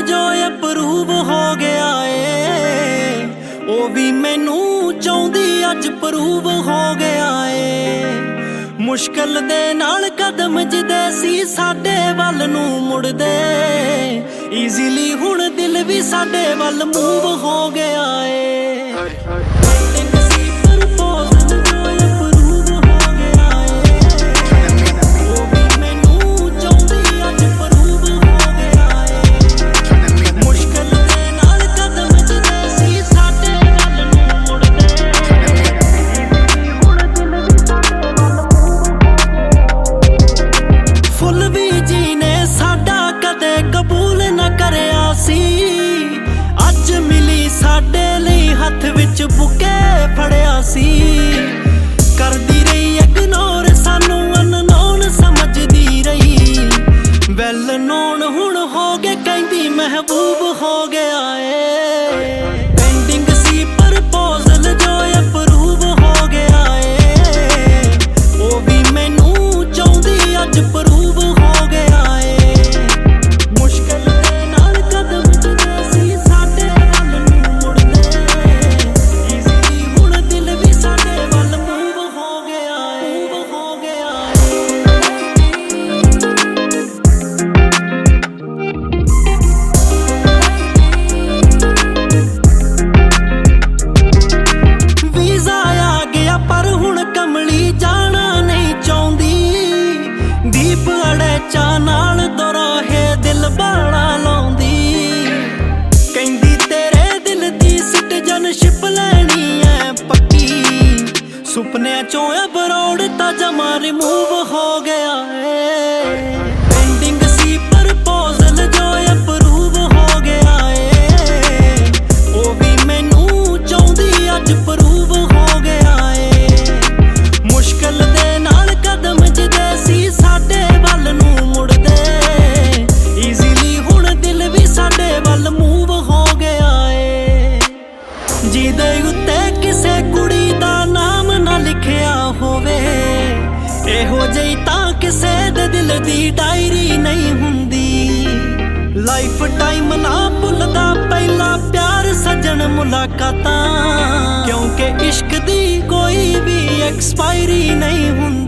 ਜੋ ਅਪਰੂਵ ਹੋ ਗਿਆ ਏ, ਉਹ ਵੀ ਮੈਨੂੰ ਚਾਹੁੰਦੀ ਅੱਜ ਪ੍ਰੂਵ ਹੋ ਗਿਆ ਏ। ਮੁਸ਼ਕਿਲ ਦੇ ਨਾਲ ਕਦਮ ਜਿਦੇ ਸੀ ਸਾਡੇ ਵੱਲ ਨੂੰ ਮੁੜਦੇ, ਈਜ਼ੀਲੀ ਹੁਣ ਦਿਲ ਵੀ ਸਾਡੇ ਵੱਲ ਮੂਵ ਹੋ ਗਿਆ ਏ। ਅੱਜ ਮਿਲੀ ਸਾਡੇ ਲਈ ਹੱਥ ਵਿੱਚ ਬੁਕੇ ਫੜਿਆ ਸੀ, ਕਰਦੀ ਰਹੀ ਇਗਨੋਰ ਸਾਨੂੰ ਅਨਨੋਨ ਸਮਝਦੀ ਰਹੀ। ਵੈਲ ਨੋਨ ਹੁਣ ਹੋ ਗਏ ਕਹਿੰਦੀ ਮਹਿਬੂਬ ਹੋ ਗਿਆ ਏ। ਪੈਂਡਿੰਗ ਸੀ ਪ੍ਰਪੋਜ਼ਲ ਜੋ ਅਪਰੂਵ ਹੋ ਗਿਆ ਏ, ਉਹ ਵੀ ਮੈਨੂੰ ਚਾਹੁੰਦੀ ਅੱਜ ਪ੍ਰੂਵ ਹੋ ਗਿਆ ਏ। ਦੀਪ ਅੜੇਚਾ ਨਾਲ ਦੋਰਾਹੇ ਦਿਲ ਬਾਲਾ ਲਾਉਂਦੀ, ਕਹਿੰਦੀ ਤੇਰੇ ਦਿਲ ਦੀ ਸਿਟੀਜ਼ਨਸ਼ਿਪ ਲੈਣੀ ਐ ਪੱਕੀ। ਸੁਪਨਿਆਂ ਚੋਂ ਅਬਰੋਡ ਤਾਂ ਜਮਾ ਰਿਮੂਵ ਹੋ ਗਿਆ ਏ। ਪੈਂਡਿੰਗ ਸੀ ਪ੍ਰਪੋਜ਼ਲ ਜੋ ਅਪਰੂਵ ਹੋ ਗਿਆ ਏ, ਉਹ ਵੀ ਮੈਨੂੰ ਚਾਹੁੰਦੀ ਅੱਜ ਪ੍ਰੂਵ ਹੋ ਗਿਆ ਏ। ਮੁਸ਼ਕਿਲ ਦੇ ਨਾਲ ਕਦਮ ਜਿਹਦੇ ਸੀ ਸਾਡੇ ਵੱਲ ਨੂੰ ਮੁੜਦੇ, ਈਜ਼ੀਲੀ ਹੁਣ ਦਿਲ ਵੀ ਸਾਡੇ ਵੱਲ ਮੂਵ ਹੋ ਗਿਆ ਏ। ਜਿਹਦੇ ਉੱਤੇ ਕਿਸੇ ਕੁੜੀ ਦਾ ਨਾਮ ਨਾ ਲਿਖਿਆ ਹੋਵੇ, ਇਹੋ ਜਿਹੀ ਤਾਂ ਕਿਸੇ ਦੇ ਦਿਲ ਦੀ ਡਾਇਰੀ ਨਹੀਂ ਹੁੰਦੀ। ਲਾਈਫ ਟਾਈਮ ਨਾ ਭੁੱਲਦਾ ਪਹਿਲਾ ਪਿਆਰ ਸੱਜਣ ਮੁਲਾਕਾਤਾਂ, ਕਿਉਂਕਿ ਇਸ਼ਕ ਦੀ ਕੋਈ ਵੀ ਐਕਸਪਾਇਰੀ ਨਹੀਂ ਹੁੰਦੀ।